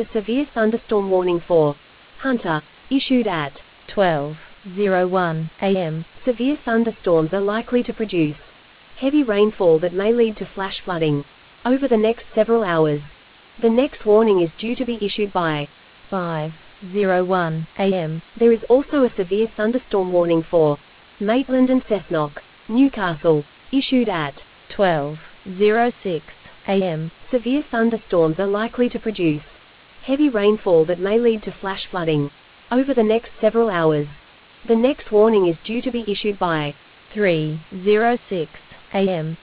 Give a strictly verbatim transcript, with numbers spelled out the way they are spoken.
a severe thunderstorm warning for Hunter, issued at twelve oh one a m Severe thunderstorms are likely to produce heavy rainfall that may lead to flash flooding over the next several hours. The next warning is due to be issued by five oh one a m There is also a severe thunderstorm warning for Maitland and Cessnock, Newcastle, issued at twelve oh six a m Severe thunderstorms are likely to produce heavy rainfall that may lead to flash flooding over the next several hours. The next warning is due to be issued by three oh six a m